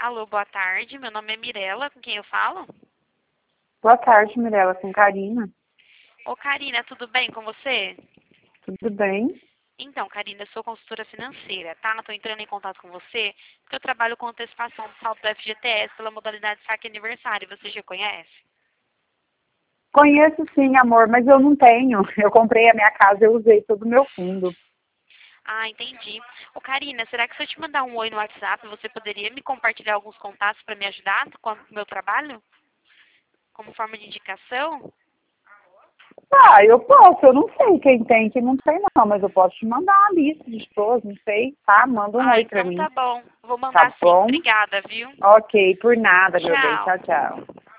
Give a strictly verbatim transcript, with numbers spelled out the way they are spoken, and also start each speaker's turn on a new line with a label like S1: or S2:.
S1: Alô, boa tarde. Meu nome é Mirela, com quem eu falo?
S2: Boa tarde, Mirela, com Karina.
S1: Ô, Karina, tudo bem com você?
S2: Tudo bem?
S1: Então, Karina, eu sou consultora financeira, tá? Estou entrando em contato com você porque eu trabalho com antecipação do saldo do F G T S pela modalidade saque aniversário. Você já conhece?
S2: Conheço sim, amor, mas eu não tenho. Eu comprei a minha casa, eu usei todo o meu fundo.
S1: Ah, entendi. Ô, Karina, será que se eu te mandar um oi no WhatsApp, você poderia me compartilhar alguns contatos para me ajudar com o meu trabalho? Como forma de indicação?
S2: Ah, eu posso, eu não sei quem tem, quem não tem não, mas eu posso te mandar uma lista de pessoas, não sei, tá? Manda um
S1: Ah,
S2: oi pra
S1: então
S2: mim,
S1: tá bom. Vou mandar
S2: tá
S1: sim.
S2: bom?
S1: Obrigada, viu?
S2: Ok, por nada, meu bem,
S1: Tchau.
S2: tchau, tchau.